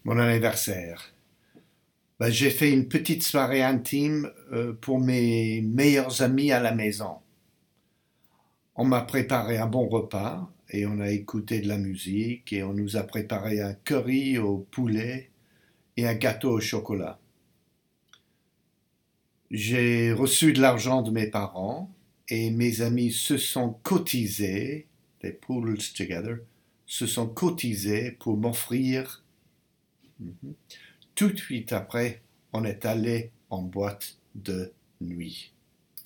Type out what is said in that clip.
Mon anniversaire. J'ai fait une petite soirée intime pour mes meilleurs amis à la maison. On m'a préparé un bon repas et on a écouté de la musique et on nous a préparé un curry au poulet et un gâteau au chocolat. J'ai reçu de l'argent de mes parents et mes amis se sont cotisés, they pooled together, se sont cotisés pour m'offrir. Tout de suite après, on est allé en boîte de nuit.